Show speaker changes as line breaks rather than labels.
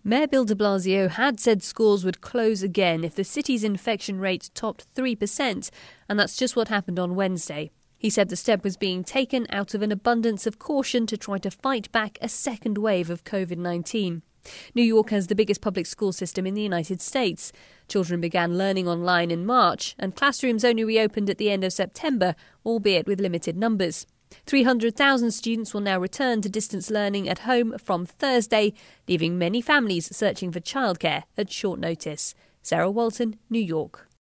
Mayor Bill de Blasio had said schools would close again if the city's infection rate topped 3%, and that's just what happened on Wednesday. He said the step was being taken out of an abundance of caution to try to fight back a second wave of COVID-19. New York has the biggest public school system in the United States. Children began learning online in March, and classrooms only reopened at the end of September, albeit with limited numbers. 300,000 students will now return to distance learning at home from Thursday, leaving many families searching for childcare at short notice. Sarah Walton, New York.